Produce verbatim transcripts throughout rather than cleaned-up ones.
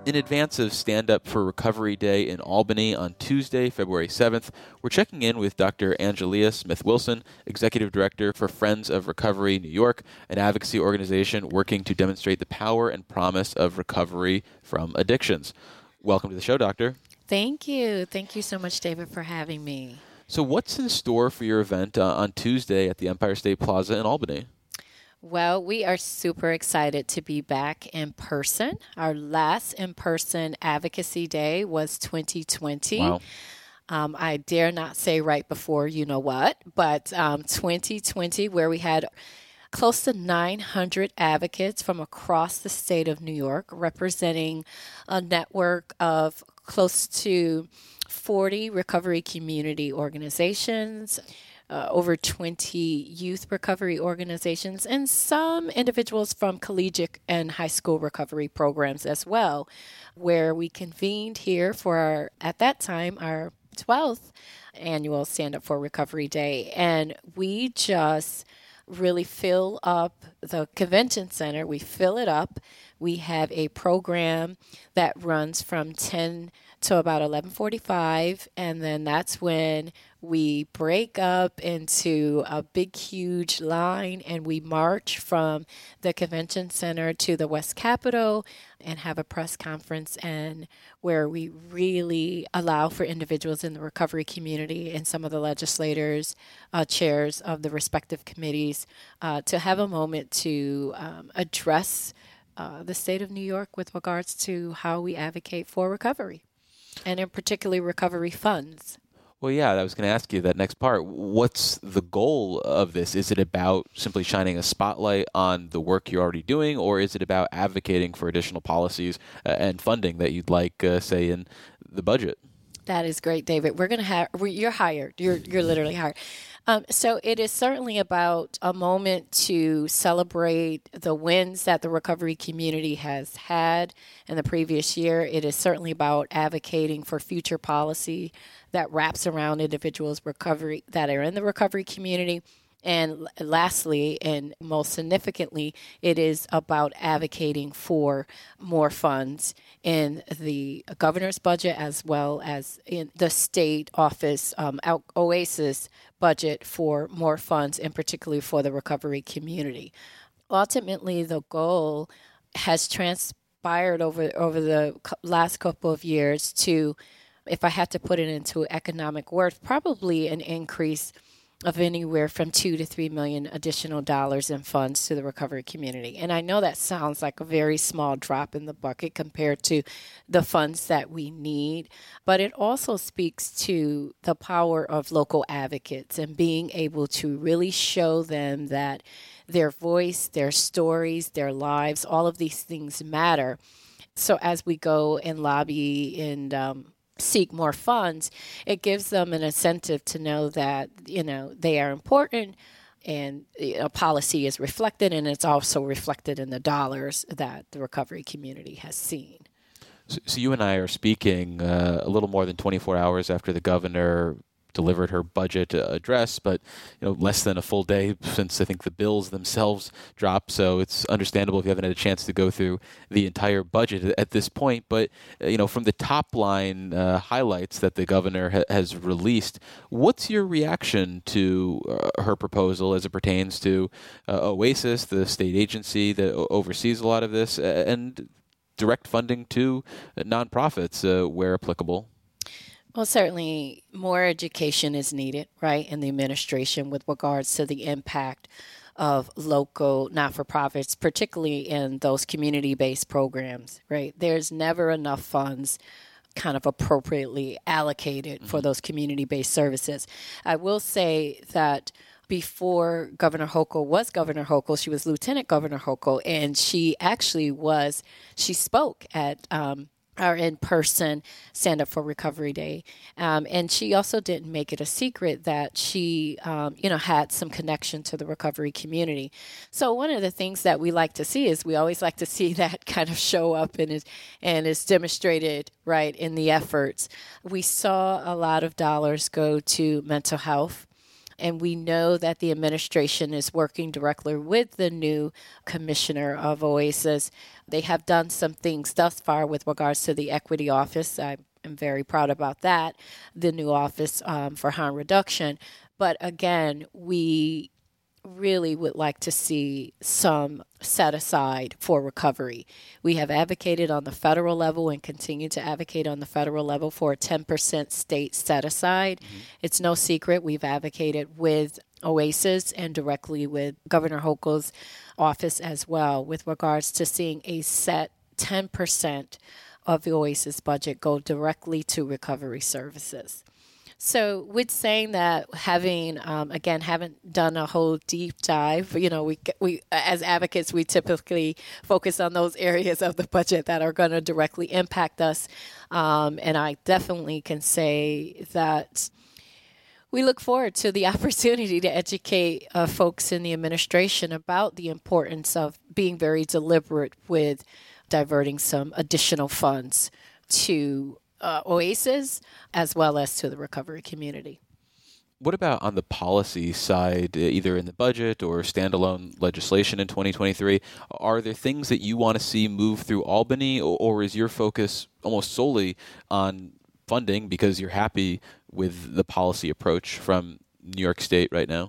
In advance of Stand Up for Recovery Day in Albany on Tuesday, February seventh, we're checking in with Doctor Angelia Smith-Wilson, Executive Director for Friends of Recovery New York, an advocacy organization working to demonstrate the power and promise of recovery from addictions. Welcome to the show, Doctor. Thank you. Thank you so much, David, for having me. So what's in store for your event uh, on Tuesday at the Empire State Plaza in Albany? Well, we are super excited to be back in person. Our last in-person advocacy day was twenty twenty. Wow. Um, I dare not say right before you know what, but um, twenty twenty, where we had close to nine hundred advocates from across the state of New York, representing a network of close to forty recovery community organizations, Uh, over twenty youth recovery organizations, and some individuals from collegiate and high school recovery programs as well, where we convened here for, our, at that time, our twelfth annual Stand Up for Recovery Day. And we just really fill up the convention center. We fill it up. We have a program that runs from ten to about eleven forty-five, and then that's when we break up into a big, huge line, and we march from the convention center to the West Capitol and have a press conference, and where we really allow for individuals in the recovery community and some of the legislators, uh, chairs of the respective committees, uh, to have a moment to um, address uh, the state of New York with regards to how we advocate for recovery, and in particular recovery funds. Well, yeah, I was going to ask you that next part. What's the goal of this? Is it about simply shining a spotlight on the work you're already doing, or is it about advocating for additional policies uh, and funding that you'd like, uh, say, in the budget? That is great, David. We're going to have, we, you're hired. You're, you're literally hired. Um, so it is certainly about a moment to celebrate the wins that the recovery community has had in the previous year. It is certainly about advocating for future policy that wraps around individuals' recovery that are in the recovery community. And lastly, and most significantly, it is about advocating for more funds in the governor's budget as well as in the state office, um, OASIS budget, for more funds, and particularly for the recovery community. Ultimately, the goal has transpired over, over the last couple of years to, if I had to put it into economic worth, probably an increase of anywhere from two to three million additional dollars in funds to the recovery community. And I know that sounds like a very small drop in the bucket compared to the funds that we need, but it also speaks to the power of local advocates and being able to really show them that their voice, their stories, their lives, all of these things matter. So as we go and lobby and um, seek more funds, it gives them an incentive to know that, you know, they are important, and you know, policy is reflected, and it's also reflected in the dollars that the recovery community has seen. So, so you and I are speaking uh, a little more than twenty-four hours after the governor delivered her budget uh, address, but you know, less than a full day since I think the bills themselves dropped. So it's understandable if you haven't had a chance to go through the entire budget at this point. But uh, you know, from the top line uh, highlights that the governor ha- has released, what's your reaction to uh, her proposal as it pertains to uh, OASIS, the state agency that o- oversees a lot of this, uh, and direct funding to nonprofits uh, where applicable? Well, certainly more education is needed, right, in the administration with regards to the impact of local not-for-profits, particularly in those community-based programs, right? There's never enough funds kind of appropriately allocated mm-hmm. for those community-based services. I will say that before Governor Hochul was Governor Hochul, she was Lieutenant Governor Hochul, and she actually was, she spoke at um, our in-person Stand Up for Recovery Day. Um, and she also didn't make it a secret that she, um, you know, had some connection to the recovery community. So one of the things that we like to see is we always like to see that kind of show up and is, and is demonstrated, right, in the efforts. We saw a lot of dollars go to mental health And we know that the administration is working directly with the new commissioner of OASIS. They have done some things thus far with regards to the equity office. I am very proud about that, the new office um, for harm reduction. But again, we really would like to see some set aside for recovery. We have advocated on the federal level and continue to advocate on the federal level for a ten percent state set aside. Mm-hmm. It's no secret we've advocated with OASIS and directly with Governor Hochul's office as well with regards to seeing a set ten percent of the OASIS budget go directly to recovery services. So with saying that, having, um, again, haven't done a whole deep dive, you know, we, we as advocates, we typically focus on those areas of the budget that are going to directly impact us. Um, and I definitely can say that we look forward to the opportunity to educate uh, folks in the administration about the importance of being very deliberate with diverting some additional funds to Uh, OASIS, as well as to the recovery community. What about on the policy side, either in the budget or standalone legislation in twenty twenty-three? Are there things that you want to see move through Albany, or, or is your focus almost solely on funding because you're happy with the policy approach from New York State right now?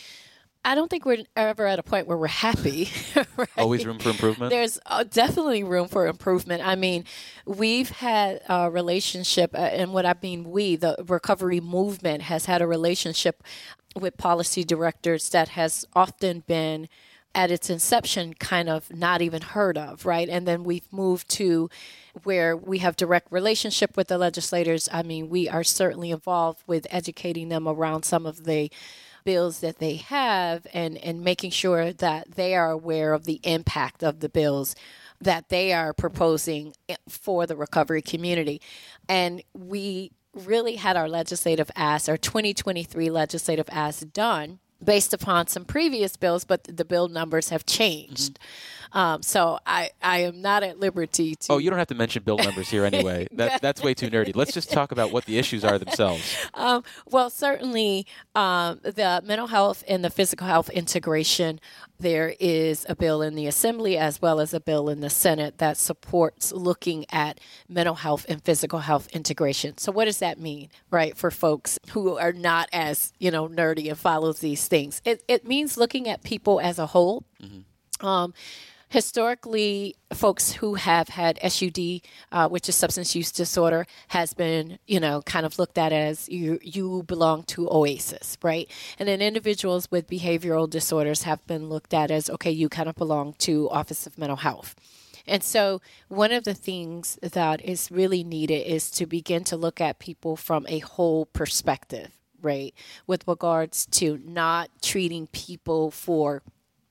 I don't think we're ever at a point where we're happy. Right? Always room for improvement? There's uh, definitely room for improvement. I mean, we've had a relationship, uh, and what I mean we, the recovery movement, has had a relationship with policy directors that has often been, at its inception, kind of not even heard of, right? And then we've moved to where we have direct relationship with the legislators. I mean, we are certainly involved with educating them around some of the bills that they have and, and making sure that they are aware of the impact of the bills that they are proposing for the recovery community. And we really had our legislative ask, our twenty twenty-three legislative ask done based upon some previous bills, but the bill numbers have changed. Mm-hmm. Um, so I, I am not at liberty to... Oh, you don't have to mention bill numbers here anyway. That, that's way too nerdy. Let's just talk about what the issues are themselves. Um, well, certainly um, the mental health and the physical health integration, there is a bill in the Assembly as well as a bill in the Senate that supports looking at mental health and physical health integration. So what does that mean, right, for folks who are not as, you know, nerdy and follows these things? It, it means looking at people as a whole. Mm-hmm. Um, Historically, folks who have had S U D, uh, which is substance use disorder, has been, you know, kind of looked at as you you belong to OASIS, right? And then individuals with behavioral disorders have been looked at as, okay, you kind of belong to Office of Mental Health. And so one of the things that is really needed is to begin to look at people from a whole perspective, right? With regards to not treating people for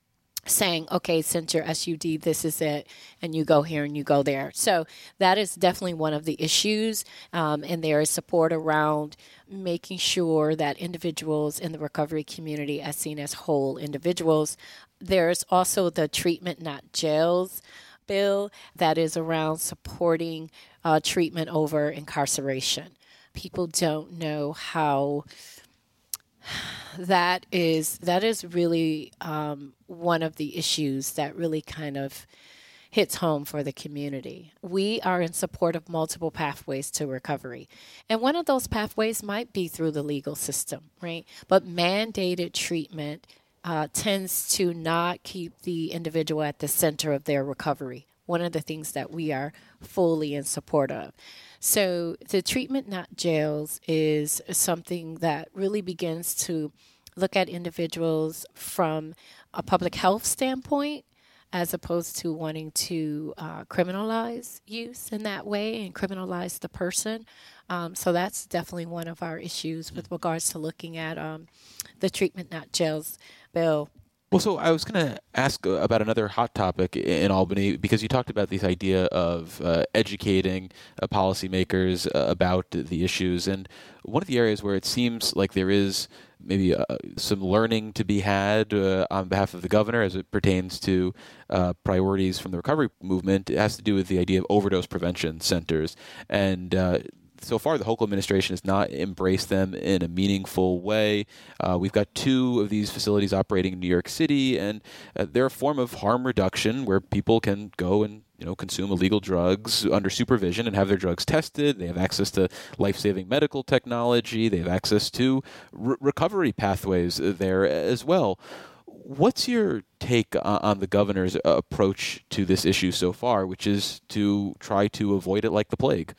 saying, okay, since you're S U D, this is it, and you go here and you go there. So that is definitely one of the issues, um, and there is support around making sure that individuals in the recovery community are seen as whole individuals. There's also the Treatment Not Jails bill that is around supporting uh, treatment over incarceration. People don't know how... That is that is really um, one of the issues that really kind of hits home for the community. We are in support of multiple pathways to recovery. And one of those pathways might be through the legal system, right? But mandated treatment uh, tends to not keep the individual at the center of their recovery. One of the things that we are fully in support of. So the Treatment Not Jails is something that really begins to look at individuals from a public health standpoint, as opposed to wanting to uh, criminalize use in that way and criminalize the person. Um, so that's definitely one of our issues with regards to looking at um, the Treatment Not Jails bill. Well, so I was going to ask about another hot topic in Albany, because you talked about this idea of uh, educating uh, policymakers uh, about the issues. And one of the areas where it seems like there is maybe uh, some learning to be had uh, on behalf of the governor as it pertains to uh, priorities from the recovery movement, it has to do with the idea of overdose prevention centers. And uh, so far, the Hochul administration has not embraced them in a meaningful way. Uh, we've got two of these facilities operating in New York City, and uh, they're a form of harm reduction where people can go and you know consume illegal drugs under supervision and have their drugs tested. They have access to life-saving medical technology. They have access to re- recovery pathways there as well. What's your take on the governor's approach to this issue so far, which is to try to avoid it like the plague?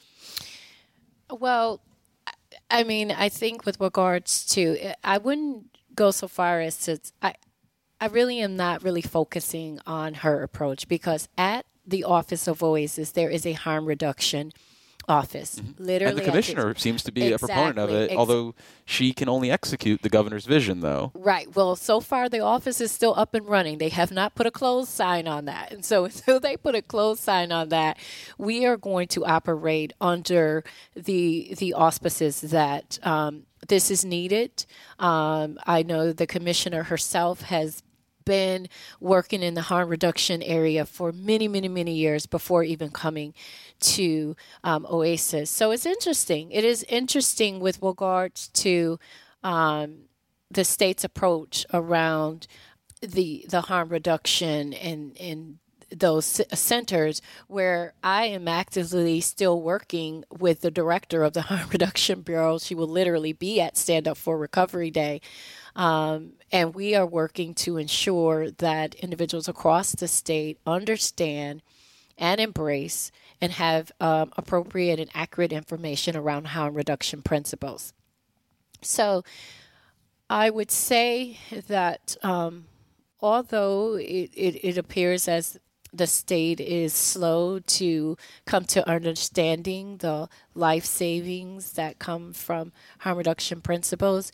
Well, I mean, I think with regards to, I wouldn't go so far as to, I, I really am not really focusing on her approach, because at the Office of Oasis, there is a harm reduction office. Mm-hmm. Literally, and the commissioner seems to be exactly, a proponent of it, ex- although she can only execute the governor's vision, though. Right. Well, so far the office is still up and running. They have not put a closed sign on that. And so until they put a closed sign on that, we are going to operate under the the auspices that um, this is needed. Um, I know the commissioner herself has been working in the harm reduction area for many, many, many years before even coming to um, Oasis. So it's interesting. It is interesting with regards to um, the state's approach around the the harm reduction and and those centers, where I am actively still working with the director of the Harm Reduction Bureau. She will literally be at Stand Up for Recovery Day. Um, and we are working to ensure that individuals across the state understand and embrace and have um, appropriate and accurate information around harm reduction principles. So I would say that um, although it, it, it appears as the state is slow to come to understanding the life savings that come from harm reduction principles,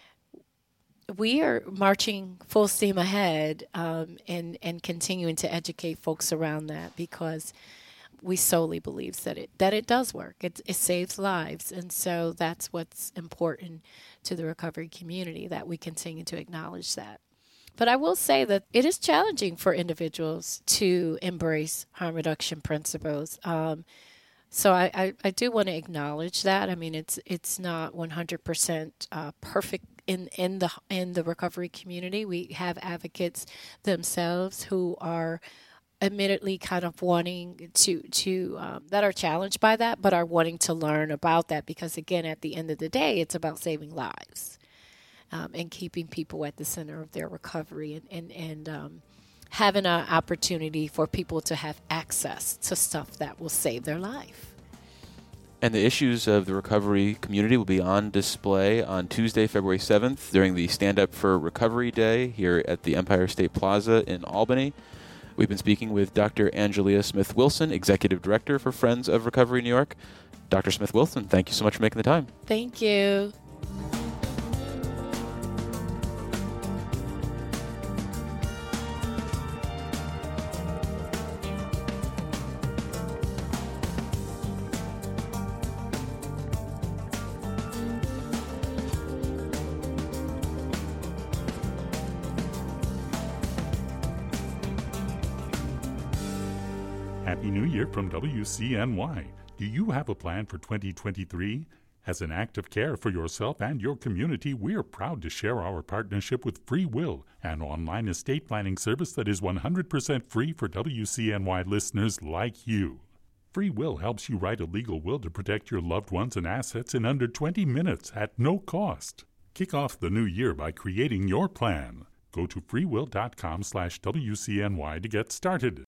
we are marching full steam ahead um, and, and continuing to educate folks around that, because we solely believe that it that it does work. It, it saves lives. And so that's what's important to the recovery community, that we continue to acknowledge that. But I will say that it is challenging for individuals to embrace harm reduction principles. Um, so I, I, I do want to acknowledge that. I mean, it's it's not one hundred percent uh, perfect in, in the in the recovery community. We have advocates themselves who are admittedly kind of wanting to to um, that are challenged by that, but are wanting to learn about that, because again, at the end of the day, it's about saving lives. Um, and keeping people at the center of their recovery, and, and, and um, having an opportunity for people to have access to stuff that will save their life. And the issues of the recovery community will be on display on Tuesday, February seventh, during the Stand Up for Recovery Day here at the Empire State Plaza in Albany. We've been speaking with Doctor Angelia Smith-Wilson, Executive Director for Friends of Recovery New York. Doctor Smith-Wilson, thank you so much for making the time. Thank you. Happy New Year from W C N Y. Do you have a plan for twenty twenty-three? As an act of care for yourself and your community, we are proud to share our partnership with Free Will, an online estate planning service that is one hundred percent free for W C N Y listeners like you. Free Will helps you write a legal will to protect your loved ones and assets in under twenty minutes at no cost. Kick off the new year by creating your plan. Go to freewill.com slash WCNY to get started.